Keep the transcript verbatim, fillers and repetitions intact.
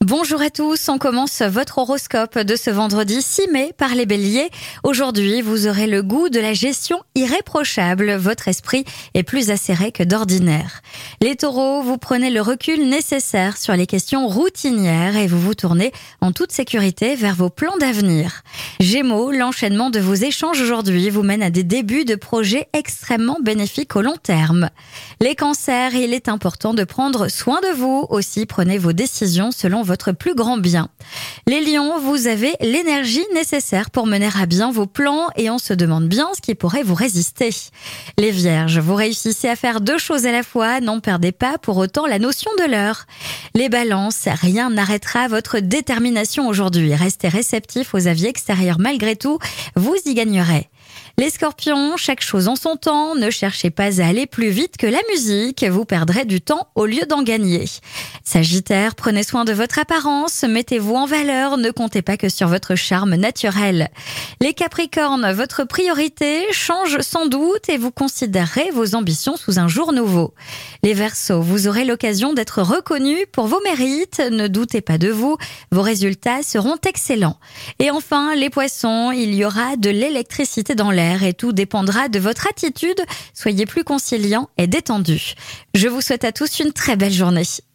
Bonjour à tous, on commence votre horoscope de ce vendredi six mai par les béliers. Aujourd'hui, vous aurez le goût de la gestion irréprochable, votre esprit est plus acéré que d'ordinaire. Les taureaux, vous prenez le recul nécessaire sur les questions routinières et vous vous tournez en toute sécurité vers vos plans d'avenir. Gémeaux, l'enchaînement de vos échanges aujourd'hui vous mène à des débuts de projets extrêmement bénéfiques au long terme. Les cancers, il est important de prendre soin de vous, aussi prenez vos décisions selon votre plus grand bien. Les lions, vous avez l'énergie nécessaire pour mener à bien vos plans et on se demande bien ce qui pourrait vous résister. Les vierges, vous réussissez à faire deux choses à la fois, n'en perdez pas pour autant la notion de l'heure. Les balances, rien n'arrêtera votre détermination aujourd'hui. Restez réceptifs aux avis extérieurs malgré tout, vous y gagnerez. Les scorpions, chaque chose en son temps, ne cherchez pas à aller plus vite que la musique, vous perdrez du temps au lieu d'en gagner. Sagittaire, prenez soin de votre apparence, mettez-vous en valeur, ne comptez pas que sur votre charme naturel. Les capricornes, votre priorité change sans doute et vous considérez vos ambitions sous un jour nouveau. Les verseaux, vous aurez l'occasion d'être reconnus pour vos mérites, ne doutez pas de vous, vos résultats seront excellents. Et enfin, les poissons, il y aura de l'électricité dans l'air et tout dépendra de votre attitude. Soyez plus conciliant et détendu. Je vous souhaite à tous une très belle journée.